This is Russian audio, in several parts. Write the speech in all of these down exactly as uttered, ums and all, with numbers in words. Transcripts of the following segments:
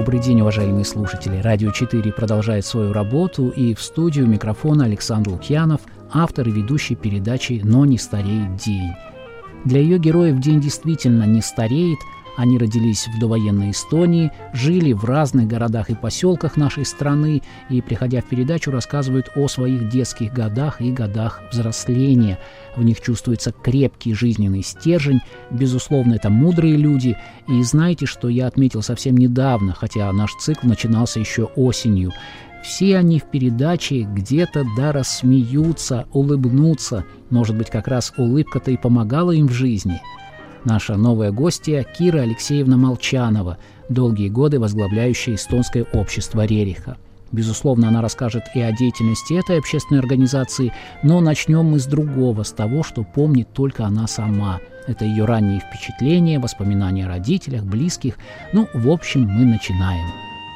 Добрый день, уважаемые слушатели. Радио четыре продолжает свою работу, и в студию микрофона Александр Лукьянов, автор и ведущий передачи «Но не стареет день». Для ее героев день действительно не стареет. Они родились в довоенной Эстонии, жили в разных городах и поселках нашей страны и, приходя в передачу, рассказывают о своих детских годах и годах взросления. В них чувствуется крепкий жизненный стержень. Безусловно, это мудрые люди. И знаете, что я отметил совсем недавно, хотя наш цикл начинался еще осенью. Все они в передаче где-то да рассмеются, улыбнутся. Может быть, как раз улыбка-то и помогала им в жизни. Наша новая гостья Кира Алексеевна Молчанова, долгие годы возглавляющая эстонское общество Рериха. Безусловно, она расскажет и о деятельности этой общественной организации, но начнем мы с другого, с того, что помнит только она сама. Это ее ранние впечатления, воспоминания о родителях, близких. Ну, в общем, мы начинаем.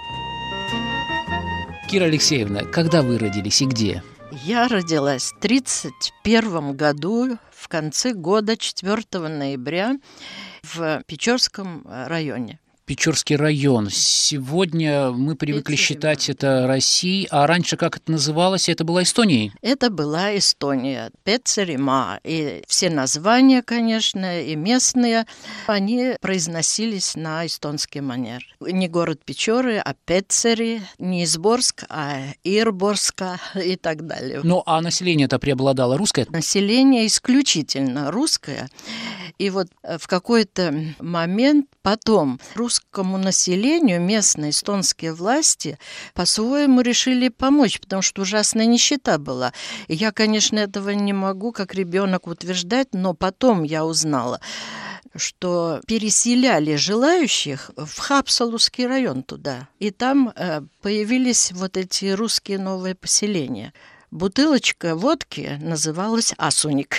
Кира Алексеевна, когда вы родились и где? Я родилась в тридцать первом году, в конце года, четвёртого ноября, в Печорском районе. Печорский район. Сегодня мы привыкли Печорский. считать это Россией, а раньше как это называлось? Это была Эстонией? Это была Эстония, Пецерима. И все названия, конечно, и местные, они произносились на эстонский манер. Не город Печоры, а Пецери, не Изборск, а Ирборска и так далее. Ну, а население-то преобладало русское? Население исключительно русское. И вот в какой-то момент потом русскому населению местные эстонские власти по-своему решили помочь, потому что ужасная нищета была. И я, конечно, этого не могу как ребенок утверждать, но потом я узнала, что переселяли желающих в Хапсалузский район туда. И там э, появились вот эти русские новые поселения. Бутылочка водки называлась «Асуник».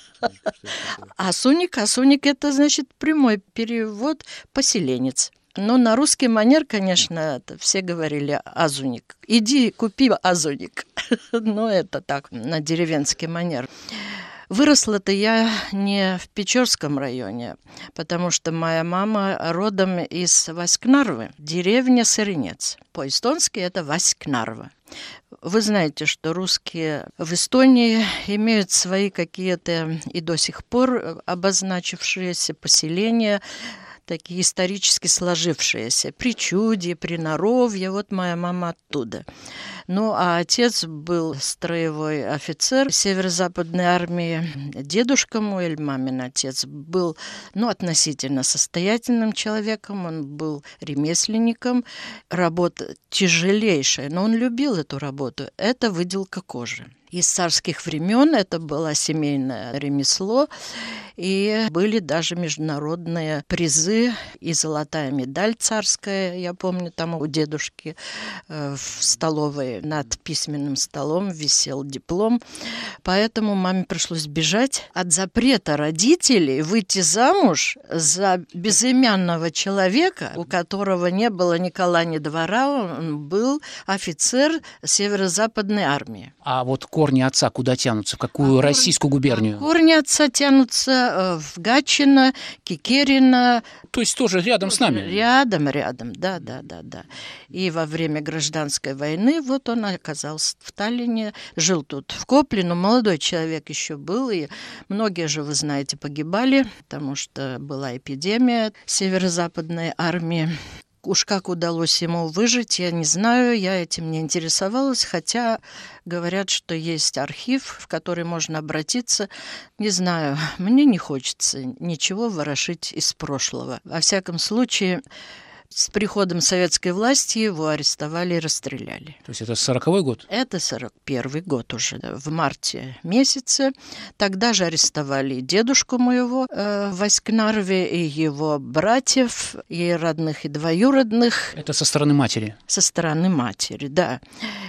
Асуник, асуник – это, значит, прямой перевод «поселенец». Но на русский манер, конечно, все говорили «азуник». Иди, купи азуник. Но это так, на деревенский манер. Выросла-то я не в Печорском районе, потому что моя мама родом из Васькнарвы, деревня Сыренец. По-эстонски это Васькнарва. Вы знаете, что русские в Эстонии имеют свои какие-то и до сих пор обозначившиеся поселения, такие исторически сложившиеся. Причудье, Приноровье, вот моя мама оттуда. Ну, а отец был строевой офицер северо-западной армии. Дедушка мой, или мамин отец, был, ну, относительно состоятельным человеком, он был ремесленником. Работа тяжелейшая, но он любил эту работу. Это выделка кожи. Из царских времен это было семейное ремесло, и были даже международные призы и золотая медаль царская, я помню, там у дедушки в столовой над письменным столом висел диплом. Поэтому маме пришлось бежать от запрета родителей выйти замуж за безымянного человека, у которого не было ни кола, ни двора, он был офицер северо-западной армии. А вот корни отца куда тянутся? В какую а российскую губернию? А корни отца тянутся в Гатчино, Кикерино. То есть тоже рядом с нами? Рядом, рядом, да, да, да, да. И во время гражданской войны вот он оказался в Таллине, жил тут в Копле, но молодой человек еще был, и многие же, вы знаете, погибали, потому что была эпидемия северо-западной армии. Уж как удалось ему выжить, я не знаю, я этим не интересовалась, хотя говорят, что есть архив, в который можно обратиться. Не знаю, мне не хочется ничего ворошить из прошлого. Во всяком случае, с приходом советской власти его арестовали и расстреляли. То есть это сороковой год? Это сорок первый год уже, да, в марте месяце. Тогда же арестовали и дедушку моего э, в Васькнарве, и его братьев, и родных, и двоюродных. Это со стороны матери? Со стороны матери, да.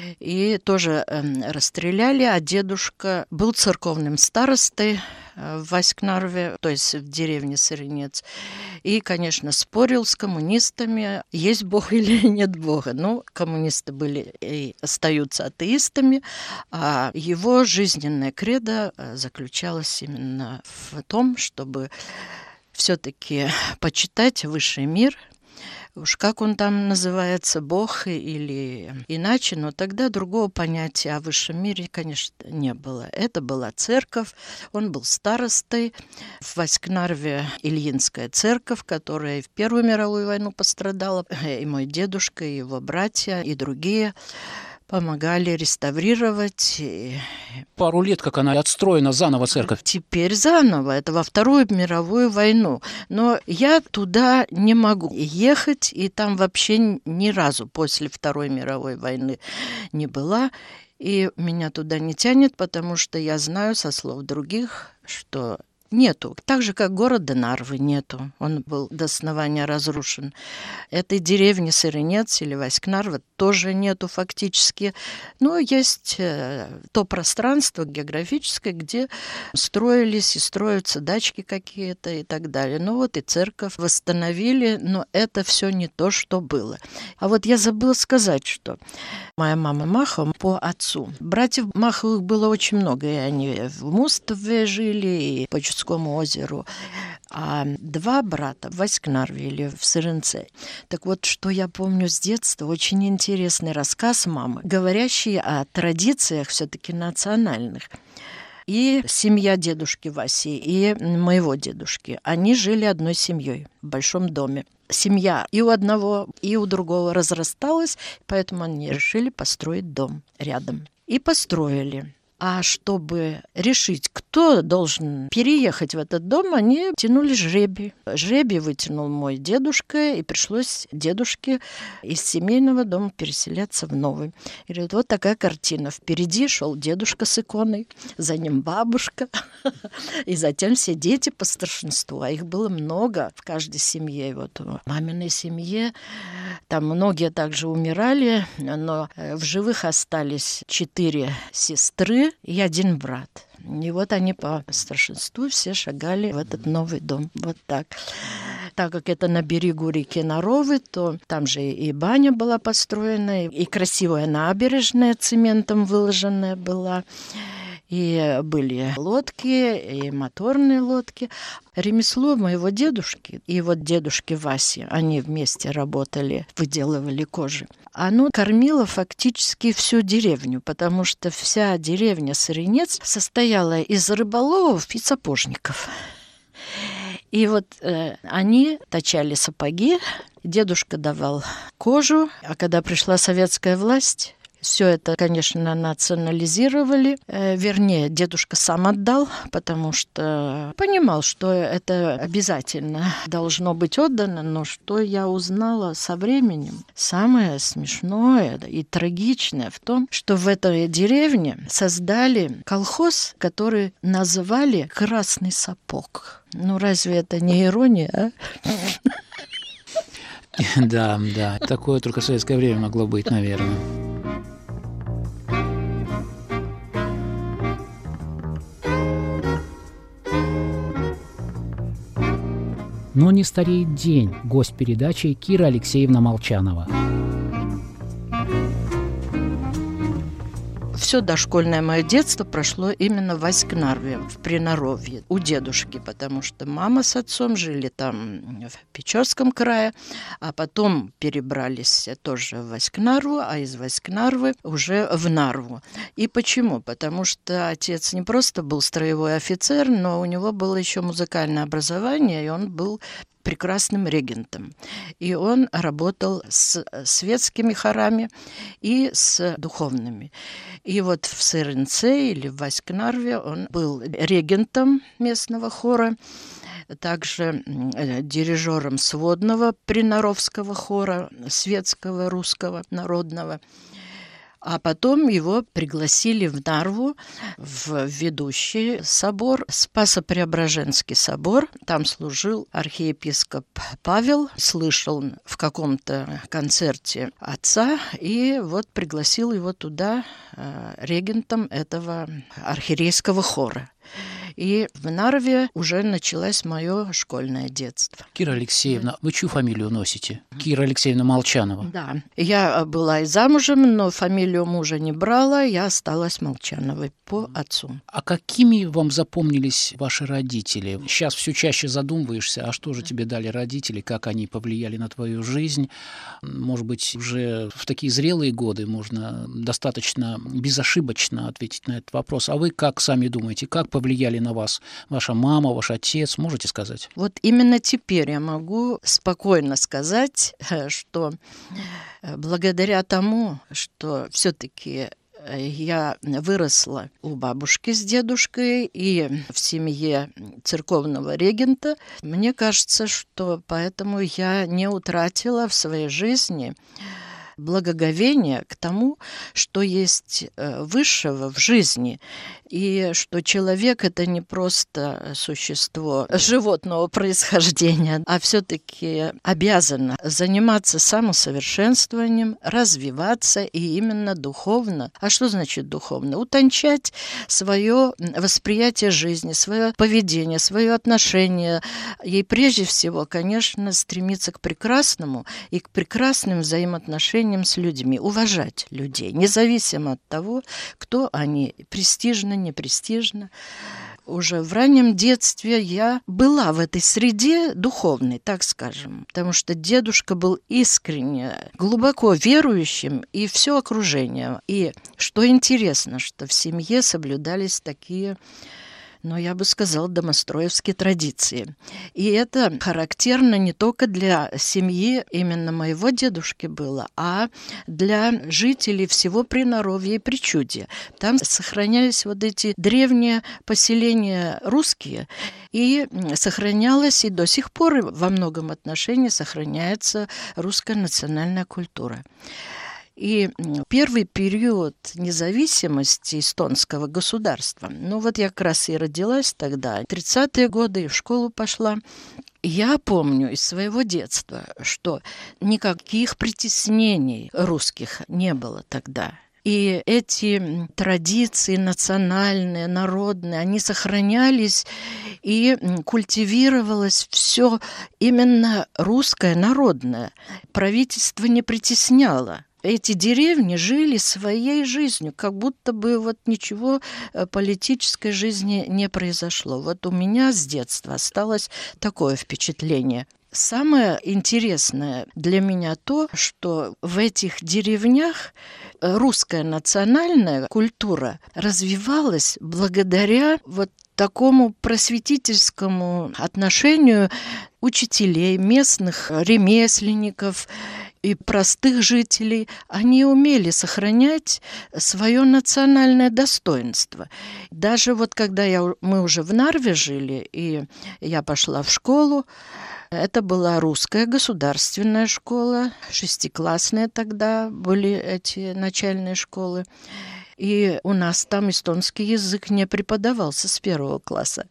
И тоже э, расстреляли, а дедушка был церковным старостой в Васькнарве, то есть в деревне Сыренец. И, конечно, спорил с коммунистами, есть Бог или нет Бога. Ну, коммунисты были и остаются атеистами, а его жизненная кредо заключалась именно в том, чтобы все-таки почитать высший мир, Уж как он там называется, Бог или иначе, но тогда другого понятия о высшем мире, конечно, не было. Это была церковь, он был старостой в Васькнарве, Ильинская церковь, которая в Первую мировую войну пострадала, и мой дедушка, и его братья, и другие помогали реставрировать. Пару лет, как она отстроена заново, церковь. Теперь заново. Это во Вторую мировую войну. Но я туда не могу ехать, и там вообще ни разу после Второй мировой войны не была. И меня туда не тянет, потому что я знаю со слов других, что нету. Так же, как города Нарвы нету. Он был до основания разрушен. Этой деревни Сырынец или Васькнарва тоже нету фактически. Но есть то пространство географическое, где строились и строятся дачки какие-то и так далее. Ну вот и церковь восстановили, но это все не то, что было. А вот я забыла сказать, что моя мама Маха по отцу. Братьев Маховых было очень много, и они в Мустове жили, и по Чудскому озеру. А два брата в Васькнарве или в Сырынце. Так вот, что я помню с детства, очень интересный рассказ мамы, говорящий о традициях все-таки национальных. И семья дедушки Васи, и моего дедушки, они жили одной семьей в большом доме. Семья и у одного, и у другого разрасталась, поэтому они решили построить дом рядом. И построили. А чтобы решить, кто должен переехать в этот дом, они тянули жребий. Жребий вытянул мой дедушка, и пришлось дедушке из семейного дома переселяться в новый. И говорит, вот такая картина. Впереди шел дедушка с иконой, за ним бабушка, и затем все дети по старшинству. А их было много в каждой семье. И вот в маминой семье там многие также умирали, но в живых остались четыре сестры и один брат. И вот они по старшинству все шагали в этот новый дом. Вот так. Так как это на берегу реки Наровы, то там же и баня была построена, и красивая набережная цементом выложенная была. И были лодки, и моторные лодки. Ремесло моего дедушки и вот дедушки Васи, они вместе работали, выделывали кожи. Оно кормило фактически всю деревню, потому что вся деревня Сырынец состояла из рыболовов и сапожников. И вот э, они точали сапоги, дедушка давал кожу, а когда пришла советская власть, все это, конечно, национализировали. Э, вернее, дедушка сам отдал, потому что понимал, что это обязательно должно быть отдано. Но что я узнала со временем? Самое смешное и трагичное в том, что в этой деревне создали колхоз, который назвали «Красный сапог». Ну, разве это не ирония, а? Да, да. Такое только в советское время могло быть, наверное. Но не стареет день. Гость передачи Кира Алексеевна Молчанова. Все дошкольное мое детство прошло именно в Васькнарве, в Приноровье, у дедушки, потому что мама с отцом жили там в Печорском крае, а потом перебрались тоже в Васькнарву, а из Васькнарвы уже в Нарву. И почему? Потому что отец не просто был строевой офицер, но у него было еще музыкальное образование, и он был прекрасным регентом. И он работал с светскими хорами и с духовными. И вот в Сырынце или в Васькнарве он был регентом местного хора, также дирижером сводного приноровского хора, светского, русского, народного. А потом его пригласили в Нарву, в ведущий собор, Спасо-Преображенский собор. Там служил архиепископ Павел, слышал в каком-то концерте отца, и вот пригласил его туда регентом этого архиерейского хора. И в Нарве уже началось мое школьное детство. Кира Алексеевна, вы чью фамилию носите? Кира Алексеевна Молчанова. Да, я была и замужем, но фамилию мужа не брала, я осталась Молчановой по отцу. А какими вам запомнились ваши родители? Сейчас все чаще задумываешься, а что же тебе дали родители, как они повлияли на твою жизнь? Может быть, уже в такие зрелые годы можно достаточно безошибочно ответить на этот вопрос. А вы как сами думаете, как повлияли на вас ваша мама, ваш отец? Можете сказать? Вот именно теперь я могу спокойно сказать, что благодаря тому, что все-таки я выросла у бабушки с дедушкой и в семье церковного регента, мне кажется, что поэтому я не утратила в своей жизни благоговение к тому, что есть высшего в жизни, и что человек — это не просто существо животного происхождения, а все-таки обязан заниматься самосовершенствованием, развиваться и именно духовно. А что значит духовно? Утончать свое восприятие жизни, свое поведение, свое отношение. И прежде всего, конечно, стремиться к прекрасному и к прекрасным взаимоотношениям с людьми, уважать людей, независимо от того, кто они, престижно, непрестижно. Уже в раннем детстве я была в этой среде духовной, так скажем, потому что дедушка был искренне, глубоко верующим, и все окружение. И что интересно, что в семье соблюдались такие, но я бы сказала, домостроевские традиции. И это характерно не только для семьи именно моего дедушки было, а для жителей всего Приноровья и Причудья. Там сохранялись вот эти древние поселения русские, и сохранялась и до сих пор во многом отношении сохраняется русская национальная культура. И первый период независимости эстонского государства, ну вот я как раз и родилась тогда, тридцатые годы, и в школу пошла. Я помню из своего детства, что никаких притеснений русских не было тогда. И эти традиции национальные, народные, они сохранялись, и культивировалось все именно русское, народное. Правительство не притесняло. Эти деревни жили своей жизнью, как будто бы вот ничего политической жизни не произошло. Вот у меня с детства осталось такое впечатление. Самое интересное для меня то, что в этих деревнях русская национальная культура развивалась благодаря вот такому просветительскому отношению учителей, местных ремесленников и простых жителей. Они умели сохранять свое национальное достоинство. Даже вот когда я, мы уже в Нарве жили, и я пошла в школу, это была русская государственная школа, шестиклассные тогда были эти начальные школы. И у нас там эстонский язык не преподавался с первого класса.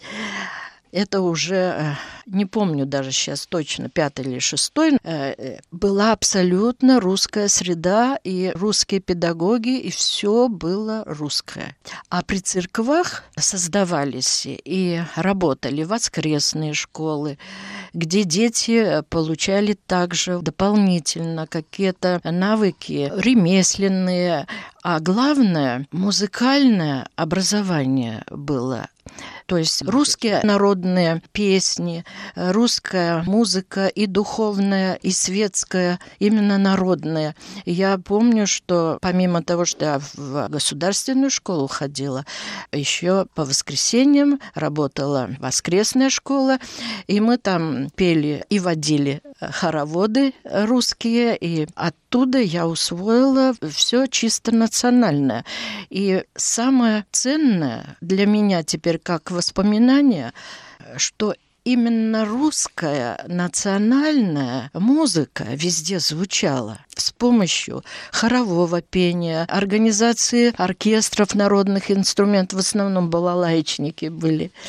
Это уже, не помню даже сейчас точно, пятый или шестой, была абсолютно русская среда, и русские педагоги, и все было русское. А при церквах создавались и работали воскресные школы, где дети получали также дополнительно какие-то навыки ремесленные, а главное, музыкальное образование было. То есть русские народные песни, русская музыка и духовная, и светская, именно народная. Я помню, что помимо того, что я в государственную школу ходила, еще по воскресеньям работала воскресная школа, и мы там пели и водили хороводы русские, и оттуда я усвоила все чисто национальное. И самое ценное для меня теперь как воспоминание, что именно русская национальная музыка везде звучала с помощью хорового пения, организации оркестров народных инструментов, в основном балалайчники были.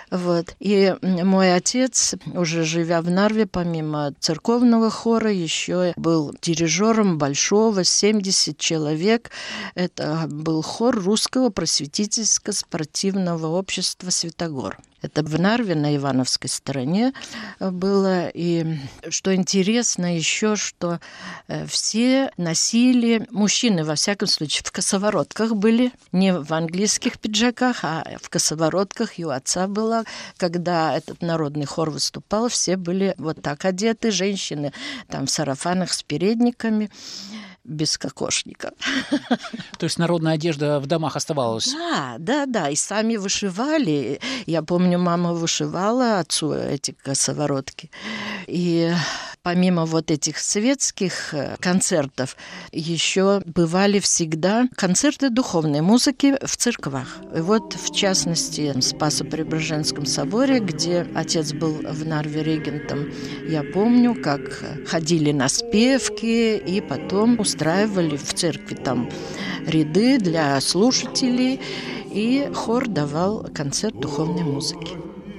Вот. И мой отец, уже живя в Нарве, помимо церковного хора, еще был дирижером большого, семьдесят человек. Это был хор Русского просветительско-спортивного общества «Святогор». Это в Нарве, на Ивановской стороне было. И что интересно еще, что все носили, мужчины, во всяком случае, в косоворотках были, не в английских пиджаках, а в косоворотках. И у отца было, когда этот народный хор выступал, все были вот так одеты, женщины там в сарафанах с передниками, без кокошника. То есть народная одежда в домах оставалась? Да, да, да. И сами вышивали. Я помню, мама вышивала отцу эти косоворотки. И помимо вот этих светских концертов, еще бывали всегда концерты духовной музыки в церквах. И вот, в частности, в Спасо-Преображенском соборе, где отец был в Нарве регентом, я помню, как ходили на спевки и потом устраивали в церкви там ряды для слушателей, и хор давал концерт духовной музыки.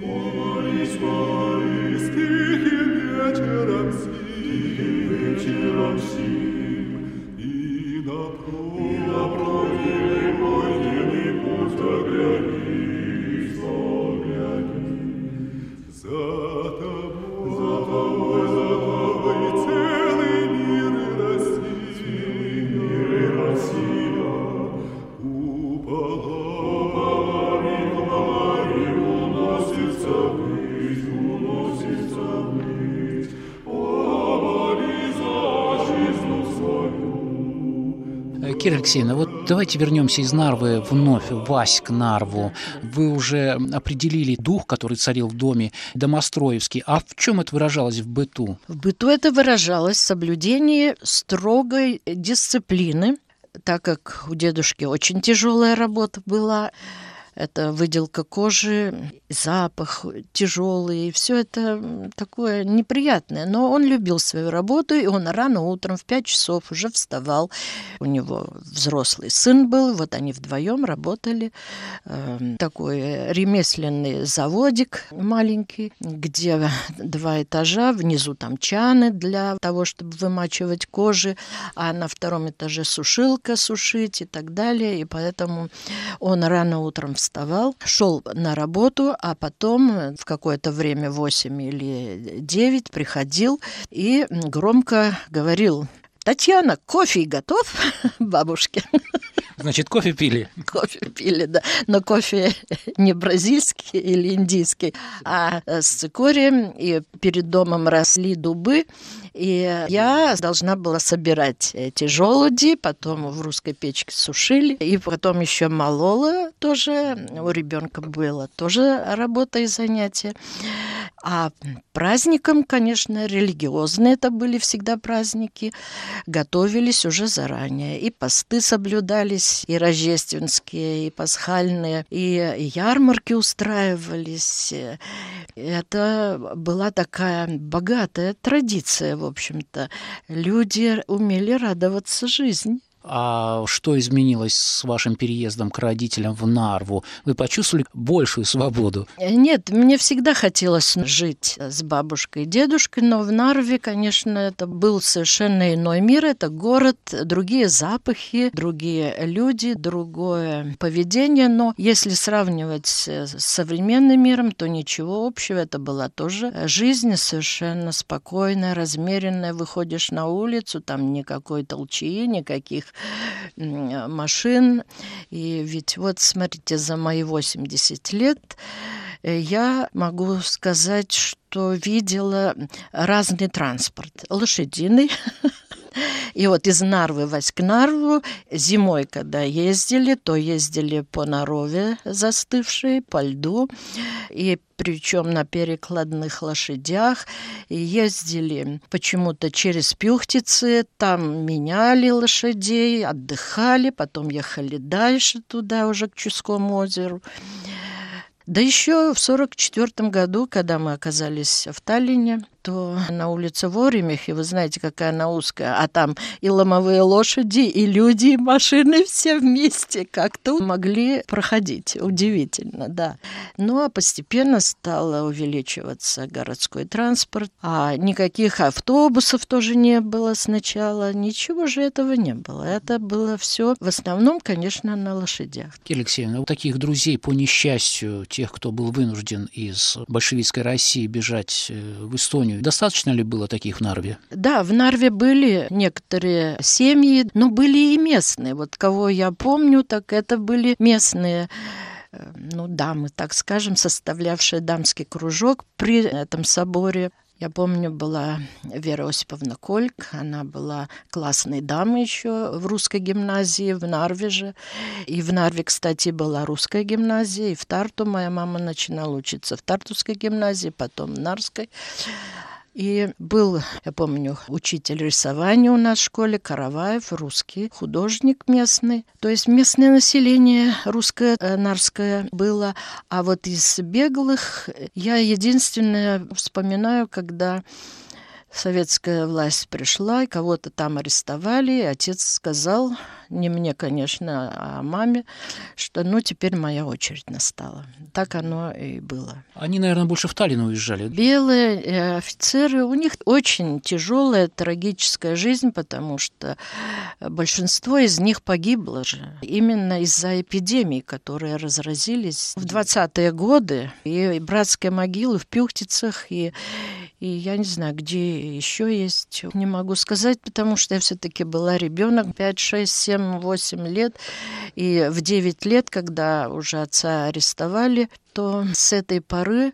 Кира Алексеевна, вот давайте вернемся из Нарвы вновь вась к Нарву. Вы уже определили дух, который царил в доме домостроевский. А в чем это выражалось в быту? В быту это выражалось в соблюдении строгой дисциплины, так как у дедушки очень тяжелая работа была. Это выделка кожи, запах тяжелый, и все это такое неприятное. Но он любил свою работу, и он рано утром в пять часов уже вставал. У него взрослый сын был, вот они вдвоем работали. Э, такой ремесленный заводик маленький, где два этажа, внизу там чаны для того, чтобы вымачивать кожи, а на втором этаже сушилка сушить и так далее. И поэтому он рано утром вставал. Вставал, шел на работу, а потом в какое-то время, восемь или девять, приходил и громко говорил: «Татьяна, кофе готов?» бабушке. Значит, кофе пили? Кофе пили, да. Но кофе не бразильский или индийский, а с цикорием. И перед домом росли дубы. И я должна была собирать эти желуди, потом в русской печке сушили, и потом еще молола тоже. У ребенка было тоже работа и занятия. А праздникам, конечно, религиозные это были всегда праздники, готовились уже заранее. И посты соблюдались, и рождественские, и пасхальные, и ярмарки устраивались. Это была такая богатая традиция, в общем-то. Люди умели радоваться жизни. А что изменилось с вашим переездом к родителям в Нарву? Вы почувствовали большую свободу? Нет, мне всегда хотелось жить с бабушкой и дедушкой, но в Нарве, конечно, это был совершенно иной мир. Это город, другие запахи, другие люди, другое поведение. Но если сравнивать с современным миром, то ничего общего. Это была тоже жизнь совершенно спокойная, размеренная. Выходишь на улицу, там никакой толчии, никаких машин. И ведь вот, смотрите, за мои восемьдесят лет я могу сказать, что видела разный транспорт. Лошадиный. И вот из Нарвы вась к Нарву зимой, когда ездили, то ездили по Нарове застывшей, по льду, и причем на перекладных лошадях. И ездили почему-то через Пюхтицы, там меняли лошадей, отдыхали, потом ехали дальше туда, уже к Чудскому озеру. Да еще в сорок четвёртом году, когда мы оказались в Таллине, то на улице Воремехе, вы знаете, какая она узкая, а там и ломовые лошади, и люди, и машины все вместе как-то могли проходить. Удивительно, да. Ну, а постепенно стало увеличиваться городской транспорт, а никаких автобусов тоже не было сначала, ничего же этого не было. Это было все в основном, конечно, на лошадях. Кира Алексеевна, у таких друзей, по несчастью, тех, кто был вынужден из большевистской России бежать в Эстонию, достаточно ли было таких в Нарве? Да, в Нарве были некоторые семьи, но были и местные. Вот кого я помню, так это были местные, ну, дамы, так скажем, составлявшие дамский кружок при этом соборе. Я помню, была Вера Осиповна Кольк, она была классной дамой еще в русской гимназии в Нарве же. И в Нарве, кстати, была русская гимназия, и в Тарту моя мама начинала учиться в Тартуской гимназии, потом в Нарвской. И был, я помню, учитель рисования у нас в школе, Караваев, русский художник местный. То есть местное население русское, нарское было. А вот из беглых я единственное вспоминаю, когда советская власть пришла, и кого-то там арестовали, и отец сказал, не мне, конечно, а маме, что ну теперь моя очередь настала. Так оно и было. Они, наверное, больше в Таллин уезжали. Белые офицеры, у них очень тяжелая, трагическая жизнь, потому что большинство из них погибло же именно из-за эпидемий, которые разразились в двадцатые годы. И братские могилы в Пюхтицах, и И я не знаю, где еще есть, не могу сказать, потому что я все-таки была ребенок, пять, шесть, семь, восемь лет. И в девять лет, когда уже отца арестовали, то с этой поры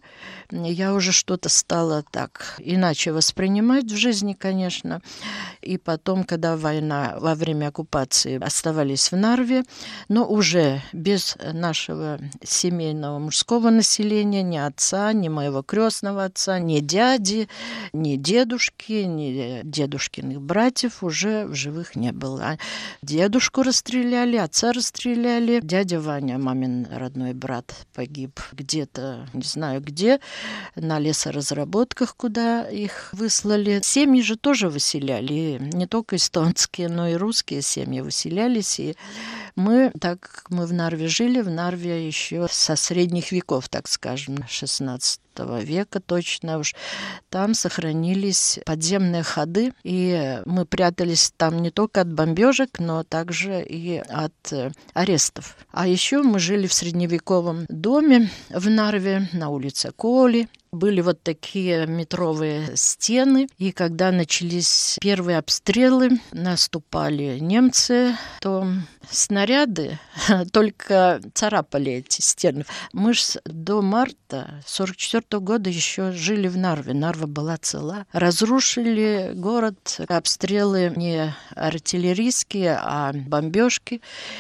я уже что-то стала так иначе воспринимать в жизни, конечно. И потом, когда война во время оккупации оставались в Нарве, но уже без нашего семейного мужского населения, ни отца, ни моего крестного отца, ни дяди, ни дедушки, ни дедушкиных братьев уже в живых не было. Дедушку расстреляли, отца расстреляли. Дядя Ваня, мамин родной брат, погиб где-то, не знаю где, на лесоразработках, куда их выслали. Семьи же тоже выселяли, не только эстонские, но и русские семьи выселялись. И мы, так как мы в Нарве жили, в Нарве еще со средних веков, так скажем, шестнадцатого века точно уж, там сохранились подземные ходы, и мы прятались там не только от бомбежек, но также и от арестов. А еще мы жили в средневековом доме в Нарве на улице Коли. Были вот такие метровые стены, и когда начались первые обстрелы, наступали немцы, то снаряды только царапали эти стены. Мы же до марта сорок четвёртого года еще жили в Нарве. Нарва была цела. Разрушили город, обстрелы не артиллерийские, а бомбежки.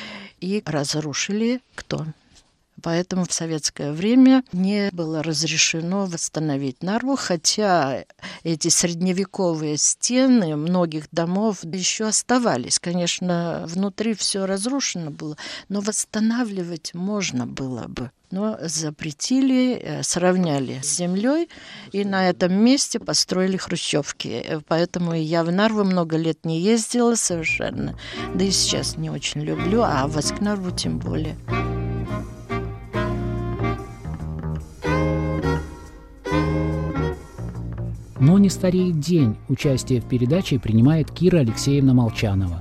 И разрушили кто? Поэтому в советское время не было разрешено восстановить Нарву, хотя эти средневековые стены многих домов еще оставались. Конечно, внутри все разрушено было, но восстанавливать можно было бы. Но запретили, сравняли с землей, и на этом месте построили хрущевки. Поэтому я в Нарву много лет не ездила совершенно, да и сейчас не очень люблю, а в Нарву тем более. Но не стареет день. Участие в передаче принимает Кира Алексеевна Молчанова.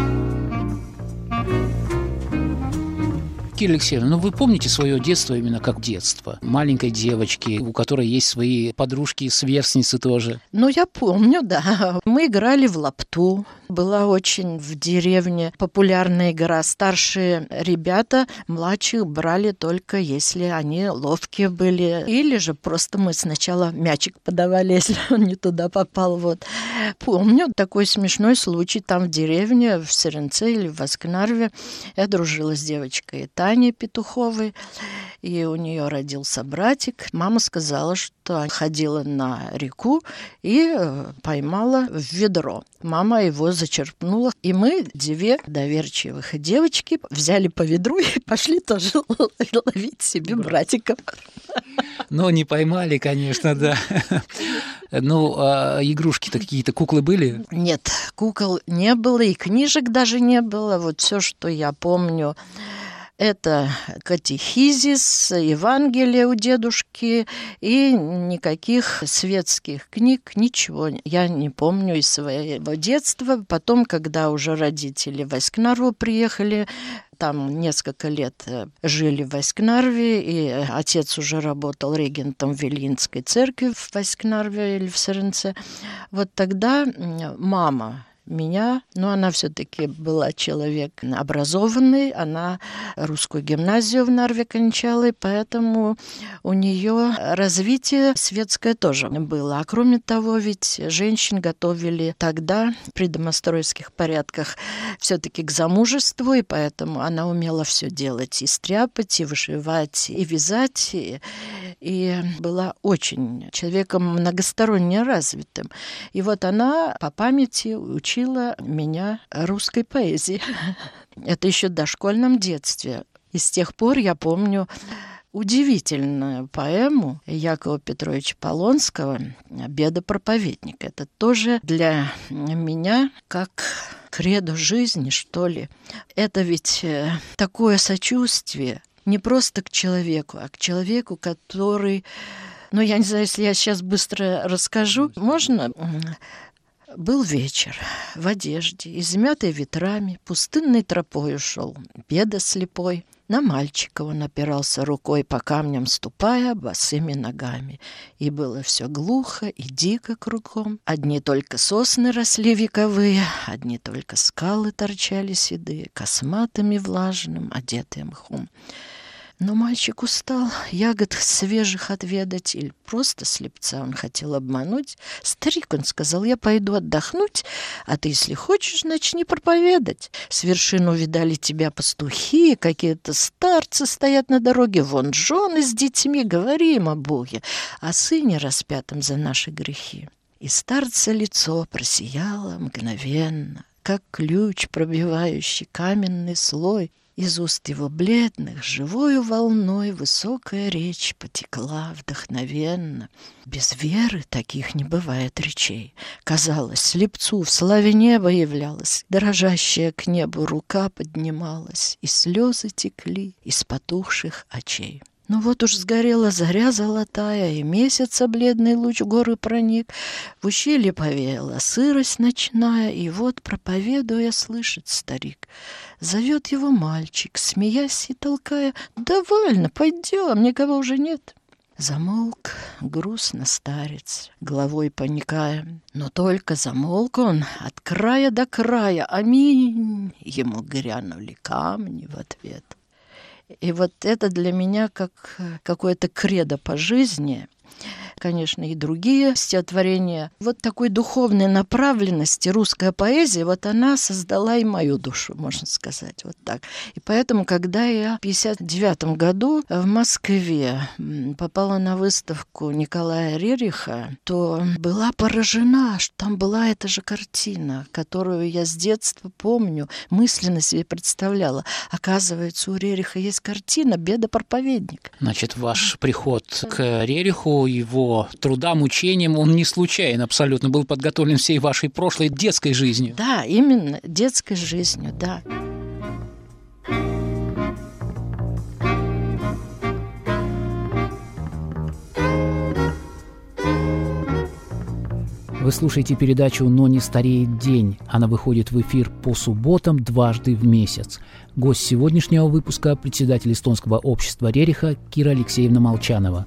Кира Алексеевна, ну вы помните свое детство именно как детство? Маленькой девочки, у которой есть свои подружки, сверстницы тоже. Ну, я помню, да. Мы играли в лапту. Была очень в деревне популярная игра. Старшие ребята младших брали только если они ловкие были. Или же просто мы сначала мячик подавали, если он не туда попал. Вот. Помню такой смешной случай там в деревне, в Серенце или в Аскнарве. Я дружила с девочкой Таней Петуховой, и у нее родился братик. Мама сказала, что ходила на реку и поймала в ведро. Мама его зачерпнула, и мы, две доверчивых девочки, взяли по ведру и пошли тоже ловить себе братиков. Но не поймали, конечно, да. Ну, а игрушки-то какие-то, куклы были? Нет, кукол не было, и книжек даже не было. Вот все, что я помню, это катехизис, Евангелие у дедушки, и никаких светских книг, ничего я не помню из своего детства. Потом, когда уже родители в Вайскнарву приехали, там несколько лет жили в Вайскнарве, и отец уже работал регентом Вилинской церкви в Вайскнарве или в Сыренце. Вот тогда мама меня, но она все-таки была человек образованный, она русскую гимназию в Нарве кончала, и поэтому у нее развитие светское тоже было. А кроме того, ведь женщин готовили тогда при домостройских порядках все-таки к замужеству, и поэтому она умела все делать, и стряпать, и вышивать, и вязать, и, и была очень человеком многосторонне развитым. И вот она по памяти учила учила меня русской поэзии. Это еще в дошкольном детстве. И с тех пор я помню удивительную поэму Якова Петровича Полонского «Беда проповедника». Это тоже для меня как кредо жизни, что ли. Это ведь такое сочувствие не просто к человеку, а к человеку, который... Ну, я не знаю, если я сейчас быстро расскажу. Можно... Был вечер, в одежде, измятой ветрами, пустынной тропой ушел, беда слепой. На мальчика он опирался рукой, по камням ступая босыми ногами. И было все глухо и дико кругом. Одни только сосны росли вековые, одни только скалы торчали седые, косматыми влажным, одетые мхом. Но мальчик устал ягод свежих отведать, или просто слепца он хотел обмануть. Старик, он сказал, я пойду отдохнуть, а ты, если хочешь, начни проповедать. С вершин увидали тебя пастухи, какие-то старцы стоят на дороге, вон жены с детьми, говори им о Боге, о сыне распятом за наши грехи. И старца лицо просияло мгновенно, как ключ, пробивающий каменный слой. Из уст его бледных живою волной высокая речь потекла вдохновенно. Без веры таких не бывает речей. Казалось, слепцу в славе неба являлась, дрожащая к небу рука поднималась, и слезы текли из потухших очей. Ну вот уж сгорела заря золотая, и месяца бледный луч в горы проник. В ущелье повеяла сырость ночная, и вот, проповедуя, слышит старик. Зовет его мальчик, смеясь и толкая. «Довольно, пойдем, никого уже нет». Замолк грустно старец, головой поникая. Но только замолк он от края до края. Аминь! Ему грянули камни в ответ. И вот это для меня как какое-то кредо по жизни. Конечно, и другие стихотворения. Вот такой духовной направленности русская поэзия, вот она создала и мою душу, можно сказать, вот так. И поэтому, когда я в пятьдесят девятом году в Москве попала на выставку Николая Рериха, то была поражена, что там была эта же картина, которую я с детства помню, мысленно себе представляла. Оказывается, у Рериха есть картина «Беда проповедника». Значит, ваш приход к Рериху, его трудам, учениям, он не случайен абсолютно, был подготовлен всей вашей прошлой детской жизнью. Да, именно, детской жизнью, да. Вы слушаете передачу «Но не стареет день». Она выходит в эфир по субботам дважды в месяц. Гость сегодняшнего выпуска – председатель эстонского общества Рериха Кира Алексеевна Молчанова.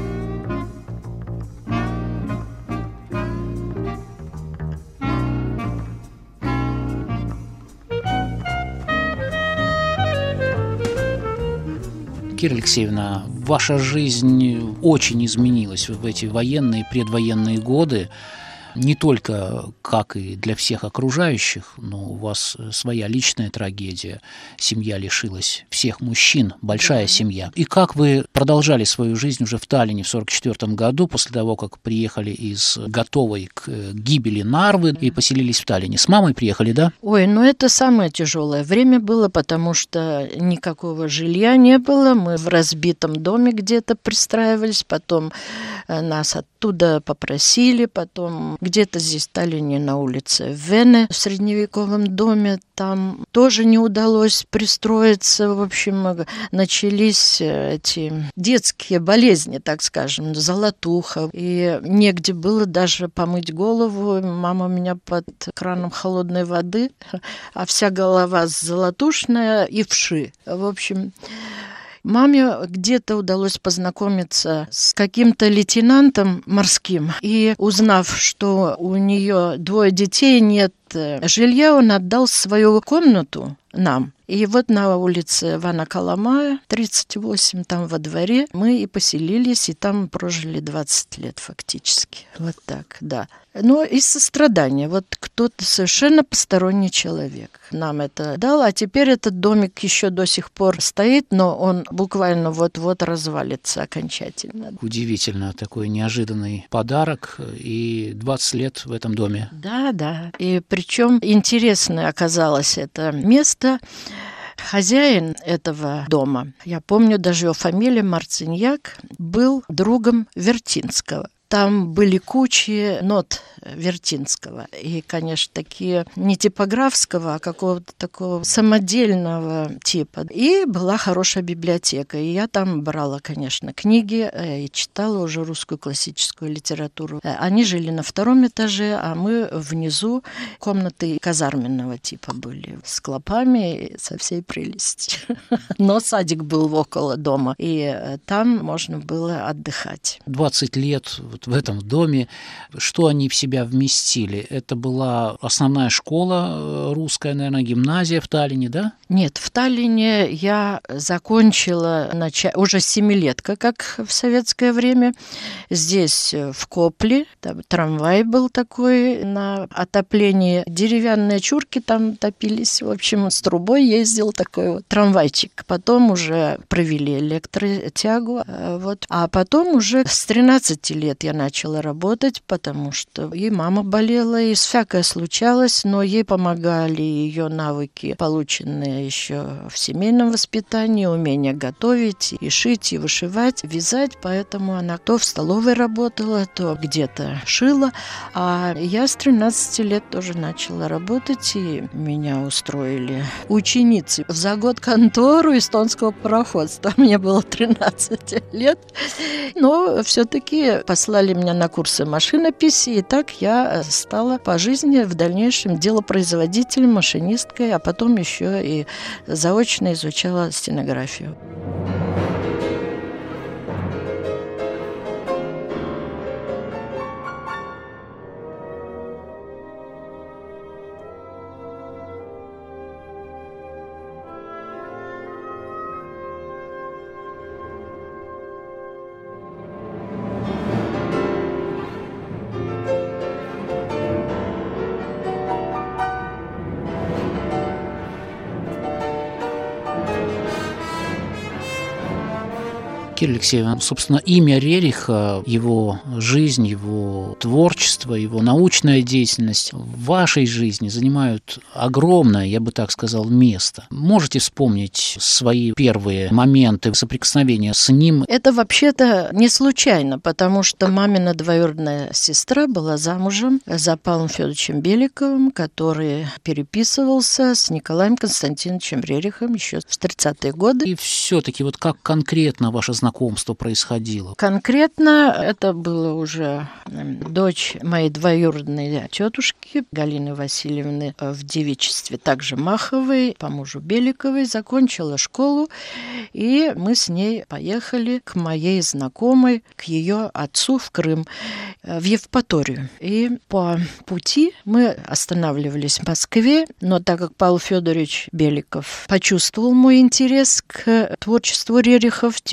Кира Алексеевна, ваша жизнь очень изменилась в эти военные, предвоенные годы. не только как и для всех окружающих, но у вас своя личная трагедия. Семья лишилась всех мужчин, большая да. семья. И как вы продолжали свою жизнь уже в Таллине в сорок четвёртом году, после того, как приехали из готовой к гибели Нарвы и поселились в Таллине? С мамой приехали, да? Ой, ну это самое тяжелое время было, потому что никакого жилья не было. Мы в разбитом доме где-то пристраивались, потом нас оттуда попросили, потом где-то здесь в Таллине на улице Вене в средневековом доме, там тоже не удалось пристроиться. В общем, начались эти детские болезни, так скажем, золотуха, и негде было даже помыть голову. Мама у меня под краном холодной воды, а вся голова золотушная и вши. В общем, маме где-то удалось познакомиться с каким-то лейтенантом морским, и узнав, что у нее двое детей, нет жилья, он отдал свою комнату нам. И вот на улице Вана Коломая, тридцать восемь, там во дворе, мы и поселились, и там прожили двадцать лет фактически. Вот так, да. Но из сострадания. Вот кто-то совершенно посторонний человек нам это дал, а теперь этот домик еще до сих пор стоит, но он буквально вот-вот развалится окончательно. Удивительно, такой неожиданный подарок, и двадцать лет в этом доме. Да, да. И причем интересное оказалось это место. Хозяин этого дома, я помню даже его фамилия Марциньяк, был другом Вертинского. Там были кучи нот Вертинского. И, конечно, такие не типографского, а какого-то такого самодельного типа. И была хорошая библиотека. И я там брала, конечно, книги и читала уже русскую классическую литературу. Они жили на втором этаже, а мы внизу. Комнаты казарменного типа были. С клопами со всей прелестью. Но садик был около дома. И там можно было отдыхать. двадцать лет в этом доме, что они в себя вместили? Это была основная школа русская, наверное, гимназия в Таллине, да? Нет, в Таллине я закончила нач... уже семилетка, как в советское время. Здесь в Копле, там трамвай был такой на отоплении, деревянные чурки там топились, в общем, с трубой ездил такой вот трамвайчик. Потом уже провели электротягу, вот. А потом уже с тринадцати лет я начала работать, потому что и мама болела, и всякое случалось, но ей помогали ее навыки, полученные еще в семейном воспитании, умение готовить, и шить, и вышивать, вязать, поэтому она то в столовой работала, то где-то шила, а я с тринадцати лет тоже начала работать, и меня устроили ученицы в заготконтору эстонского пароходства. Мне было тринадцать лет, но все-таки послали меня на курсы машинописи, и так я стала по жизни в дальнейшем делопроизводителем, машинисткой, а потом еще и заочно изучала стенографию. Кирилл Алексеевич, собственно, имя Рериха, его жизнь, его творчество, его научная деятельность в вашей жизни занимают огромное, я бы так сказал, место. Можете вспомнить свои первые моменты соприкосновения с ним? Это вообще-то не случайно, потому что мамина двоюродная сестра была замужем за Павлом Федоровичем Беликовым, который переписывался с Николаем Константиновичем Рерихом еще в тридцатые годы. И все-таки вот как конкретно ваше знакомство знакомство происходило? Конкретно это было уже дочь моей двоюродной тетушки Галины Васильевны в девичестве, также Маховой, по мужу Беликовой, закончила школу, и мы с ней поехали к моей знакомой, к ее отцу в Крым, в Евпаторию. И по пути мы останавливались в Москве, но так как Павел Федорович Беликов почувствовал мой интерес к творчеству Рерихов, тем более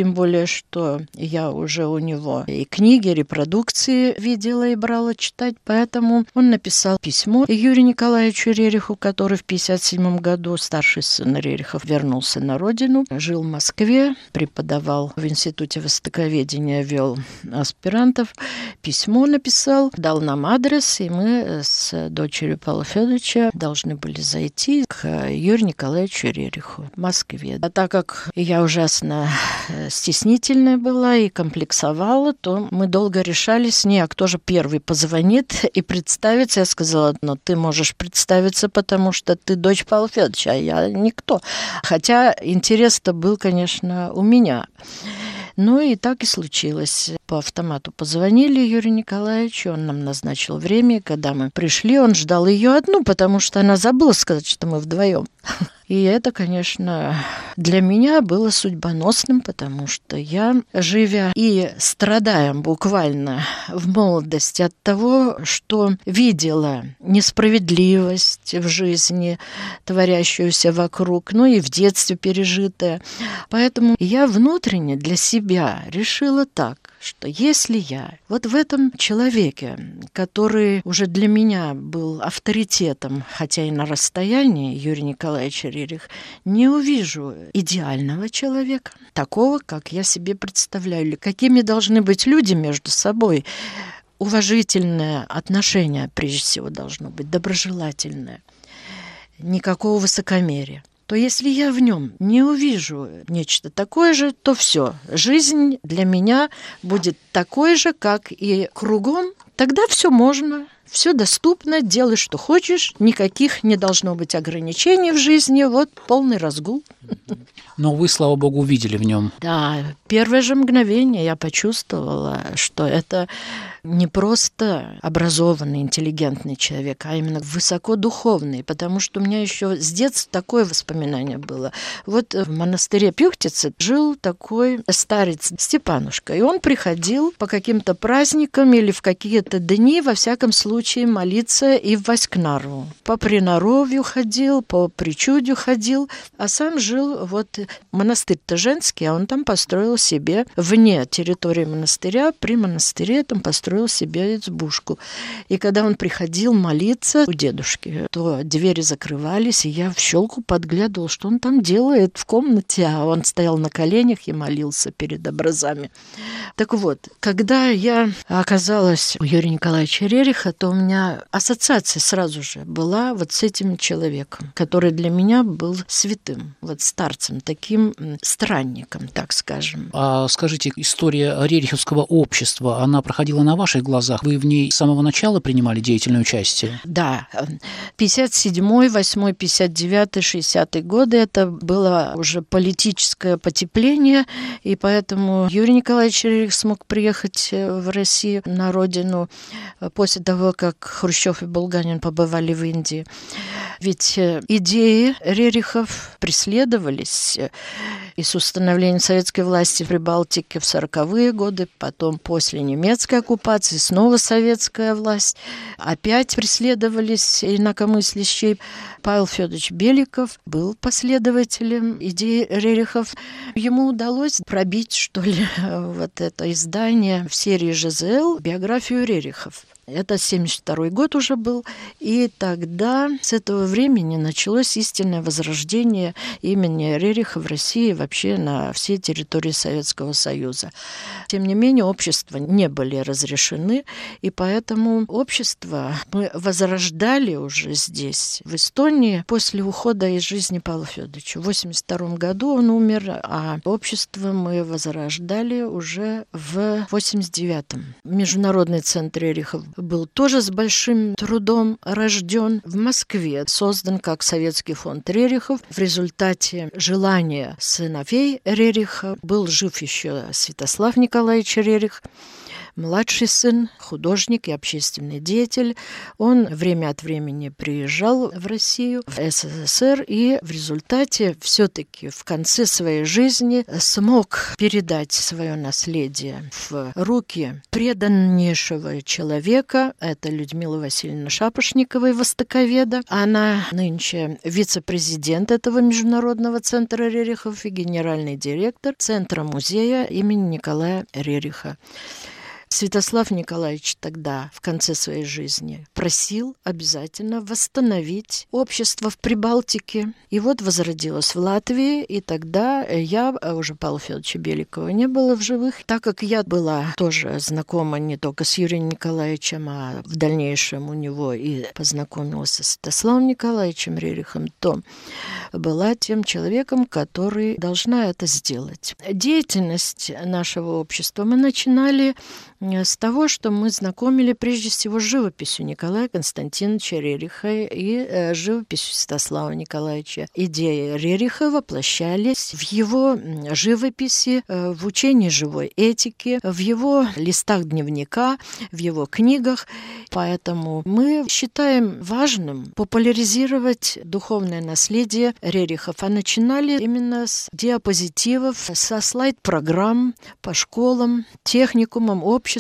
более, что я уже у него и книги, репродукции видела и брала читать, поэтому он написал письмо Юрию Николаевичу Рериху, который в пятьдесят седьмом году, старший сын Рерихов, вернулся на родину, жил в Москве, преподавал в Институте востоковедения, вел аспирантов, письмо написал, дал нам адрес, и мы с дочерью Павла Федоровича должны были зайти к Юрию Николаевичу Рериху в Москве. А так как я ужасно стеснительная была и комплексовала, то мы долго решали с ней, а кто же первый позвонит и представится. Я сказала, ну ты можешь представиться, потому что ты дочь Павла Федоровича, а я никто. Хотя интерес-то был, конечно, у меня. Ну и так и случилось. По автомату позвонили Юрию Николаевичу, он нам назначил время. Когда мы пришли, он ждал ее одну, потому что она забыла сказать, что мы вдвоем. И это, конечно, для меня было судьбоносным, потому что я, живя и страдая буквально в молодости от того, что видела несправедливость в жизни, творящуюся вокруг, ну и в детстве пережитая. Поэтому я внутренне для себя решила так, что если я вот в этом человеке, который уже для меня был авторитетом, хотя и на расстоянии, Юрий Николаевич Рерих, не увижу идеального человека, такого, как я себе представляю, или какими должны быть люди между собой. Уважительное отношение, прежде всего, должно быть, доброжелательное, никакого высокомерия. То если я в нем не увижу нечто такое же, то все, жизнь для меня будет такой же, как и кругом. Тогда все можно, все доступно, делай, что хочешь, никаких не должно быть ограничений в жизни, вот полный разгул. Но вы, слава богу, увидели в нем. Да, первое же мгновение я почувствовала, что это не просто образованный, интеллигентный человек, а именно высокодуховный, потому что у меня еще с детства такое воспоминание было. Вот в монастыре Пюхтице жил такой старец Степанушка, и он приходил по каким-то праздникам или в какие-то дни, во всяком случае, молиться и в Васькнару. По Приноровью ходил, по Причудью ходил, а сам жил, вот монастырь-то женский, а он там построил себе вне территории монастыря, при монастыре там построил себе избушку. И когда он приходил молиться у дедушки, то двери закрывались, и я в щелку подглядывал, что он там делает в комнате, а он стоял на коленях и молился перед образами. Так вот, когда я оказалась у Юрия Николаевича Рериха, то у меня ассоциация сразу же была вот с этим человеком, который для меня был святым, вот старцем, таким странником, так скажем. А скажите, история Рериховского общества, она проходила на ваших глазах? Вы в ней с самого начала принимали деятельное участие? Да. пятьдесят седьмой, восьмой, пятьдесят девятый, шестидесятый годы это было уже политическое потепление, и поэтому Юрий Николаевич Рерих смог приехать в Россию на родину после того, как Хрущев и Булганин побывали в Индии. Ведь идеи Рерихов преследовались и с установлением советской власти в Прибалтике в сороковые годы, потом после немецкой оккупации снова советская власть. Опять преследовались инакомыслящие. Павел Федорович Беликов был последователем идей Рерихов. Ему удалось пробить, что ли, вот это издание в серии ЖЗЛ биографию Рерихов. Это семьдесят второй год уже был, и тогда с этого времени началось истинное возрождение имени Рериха в России, вообще на всей территории Советского Союза. Тем не менее, общества не были разрешены, и поэтому общество мы возрождали уже здесь, в Эстонии, после ухода из жизни Павла Федоровича. В восемьдесят втором году он умер, а общество мы возрождали уже в восемьдесят девятом. Международный центр Рерихов был тоже с большим трудом рожден в Москве, создан как Советский фонд Рерихов. В результате желания сыновей Рериха был жив еще Святослав Николаевич Рерих. младший сын, художник и общественный деятель. Он время от времени приезжал в Россию, в СССР, и в результате все-таки в конце своей жизни смог передать свое наследие в руки преданнейшего человека. Это Людмила Васильевна Шапошникова, востоковеда. Она нынче вице-президент этого международного центра Рерихов и генеральный директор Центра музея имени Николая Рериха. Святослав Николаевич тогда, в конце своей жизни, просил обязательно восстановить общество в Прибалтике. И вот возродилось в Латвии, и тогда я, уже Павла Федоровича Беликова не было в живых, так как я была тоже знакома не только с Юрием Николаевичем, а в дальнейшем у него и познакомилась со Святославом Николаевичем Рерихом, то была тем человеком, который должна это сделать. Деятельность нашего общества мы начинали с того, что мы знакомили прежде всего с живописью Николая Константиновича Рериха и э, живописью Святослава Николаевича. Идеи Рериха воплощались в его живописи, э, в учении живой этики, в его листах дневника, в его книгах. Поэтому мы считаем важным популяризировать духовное наследие Рерихов. А начинали именно с диапозитивов, со слайд-программ по школам, техникумам, обществам.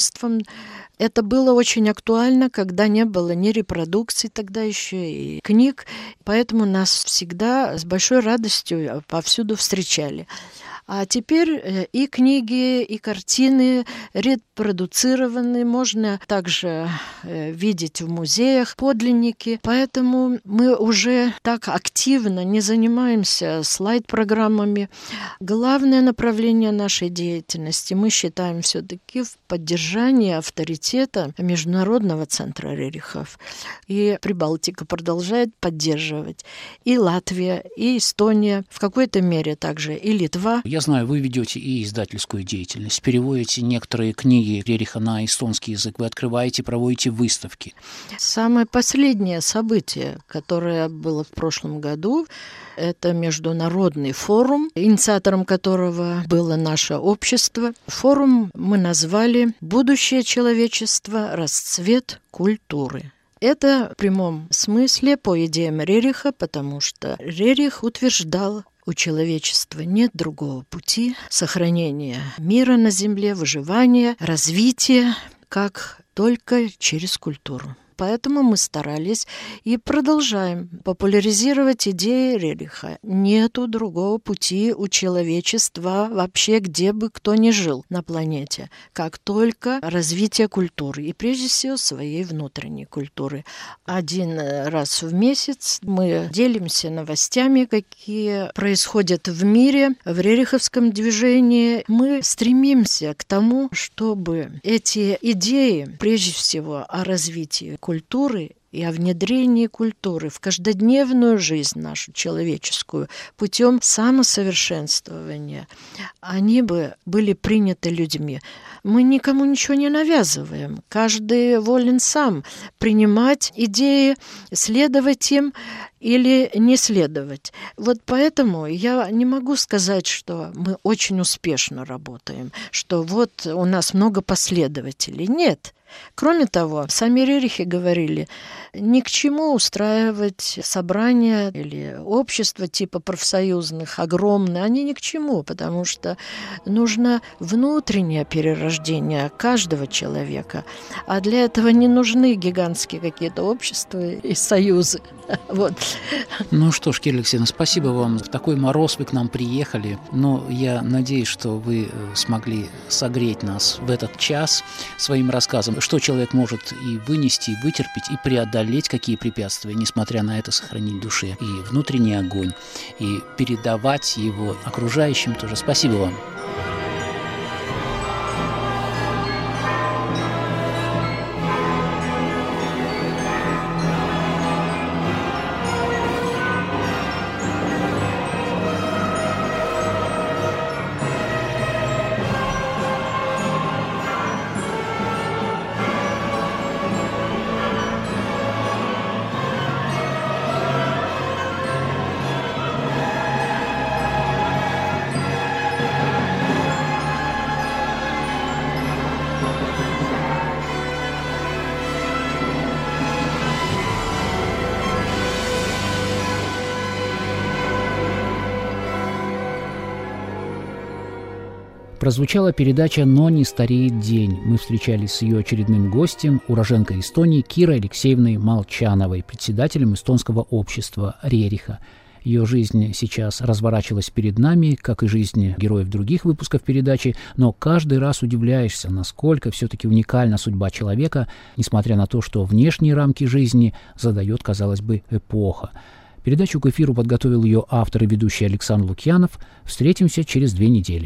Это было очень актуально, когда не было ни репродукций тогда еще, и книг. Поэтому нас всегда с большой радостью повсюду встречали. А теперь и книги, и картины репродуцированы, можно также видеть в музеях подлинники. Поэтому мы уже так активно не занимаемся слайд-программами. Главное направление нашей деятельности мы считаем все-таки в поддержании авторитета Международного центра Рерихов. И Прибалтика продолжает поддерживать. И Латвия, и Эстония, в какой-то мере также и Литва. Я знаю, вы ведете и издательскую деятельность, переводите некоторые книги Рериха на эстонский язык, вы открываете, проводите выставки. Самое последнее событие, которое было в прошлом году, это международный форум, инициатором которого было наше общество. Форум мы назвали «Будущее человечества. Расцвет культуры». Это в прямом смысле по идеям Рериха, потому что Рерих утверждал, у человечества нет другого пути сохранения мира на Земле, выживания, развития, как только через культуру. Поэтому мы старались и продолжаем популяризировать идеи Рериха. Нету другого пути у человечества вообще, где бы кто ни жил на планете, как только развитие культуры, и прежде всего своей внутренней культуры. Один раз в месяц мы делимся новостями, какие происходят в мире, в рериховском движении. Мы стремимся к тому, чтобы эти идеи, прежде всего о развитии культуры и о внедрении культуры в каждодневную жизнь нашу человеческую путем самосовершенствования, они бы были приняты людьми. Мы никому ничего не навязываем. Каждый волен сам принимать идеи, следовать им или не следовать. Вот поэтому я не могу сказать, что мы очень успешно работаем, что вот у нас много последователей. Нет. Кроме того, сами Рерихи говорили, ни к чему устраивать собрания или общества типа профсоюзных, огромные, они ни к чему, потому что нужно внутреннее перерождение каждого человека, а для этого не нужны гигантские какие-то общества и союзы. Вот. Ну что ж, Кира Алексеевна, спасибо вам. В такой мороз вы к нам приехали, но я надеюсь, что вы смогли согреть нас в этот час своим рассказом, что человек может и вынести, и вытерпеть, и преодолеть какие препятствия, несмотря на это сохранить в душе и внутренний огонь, и передавать его окружающим тоже. Спасибо вам. Прозвучала передача «Но не стареет день». Мы встречались с ее очередным гостем, уроженкой Эстонии Кирой Алексеевной Молчановой, председателем эстонского общества Рериха. Ее жизнь сейчас разворачивалась перед нами, как и жизнь героев других выпусков передачи, но каждый раз удивляешься, насколько все-таки уникальна судьба человека, несмотря на то, что внешние рамки жизни задает, казалось бы, эпоха. Передачу к эфиру подготовил ее автор и ведущий Александр Лукьянов. Встретимся через две недели.